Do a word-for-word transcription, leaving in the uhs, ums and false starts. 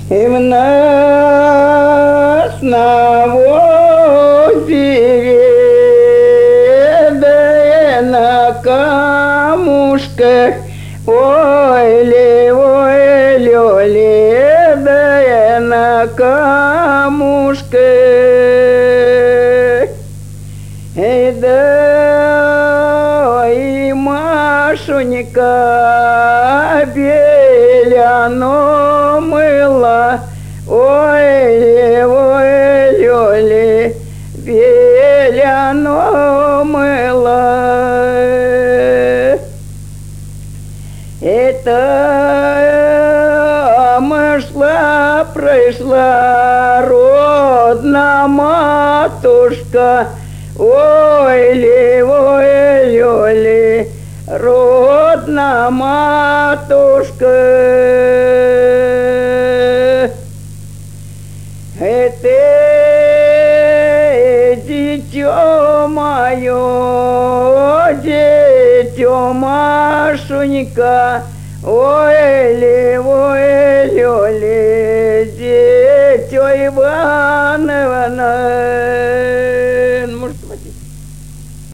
И в нас на озере, да и на камушках, ой-ли, ой-ли, да и на камушках. Эй, да и Машунька беляно мыла, ой-ли, ой-ли, беляно мыла. Это мы шла, пришла родная матушка, ой-ли, ой-ли, родная матушка. Это дитё мое, дитё Машунька, ой-ли, ой-ли,